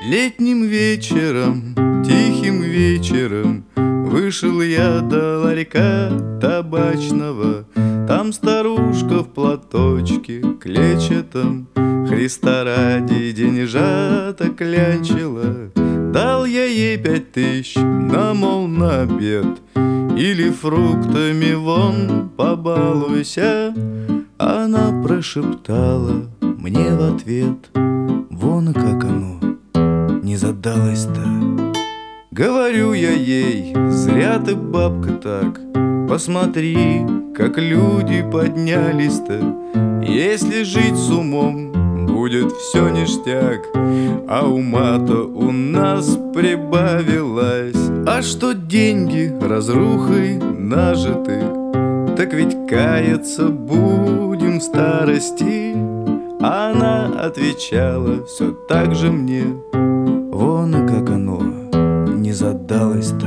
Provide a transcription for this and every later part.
Летним вечером, тихим вечером вышел я до ларька табачного. Там старушка в платочке клетчатом Христа ради деньжата клянчила. Дал я ей 5000, мол, на обед, или фруктами вон побалуйся. Она прошептала мне в ответ: вон как оно не задалось-то. Говорю я ей: зря ты, бабка, так. Посмотри, как люди поднялись-то. Если жить с умом, будет все ништяк, а ума-то у нас прибавилось. А что деньги разрухой нажиты, так ведь каяться будем в старости. Она отвечала все так же мне: вон и как оно не задалось-то.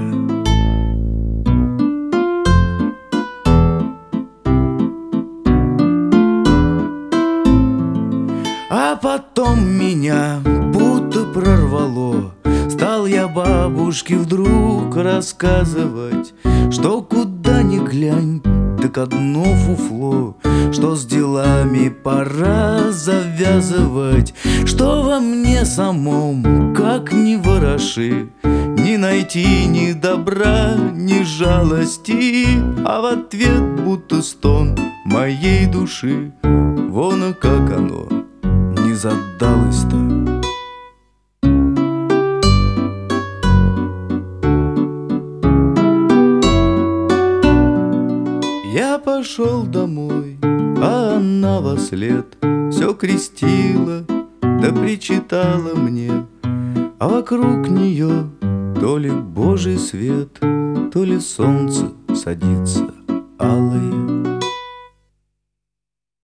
А потом меня будто прорвало. Стал я бабушке вдруг рассказывать, что куда ни глянь, так одно фуфло, что с делами пора завязывать, что во мне самом, как ни вороши, не найти ни добра, ни жалости. А в ответ будто стон моей души: вон и как оно не задалось-то. Я пошел домой, а она вослед все крестила да причитала мне. А вокруг нее то ли Божий свет, то ли солнце садится алое.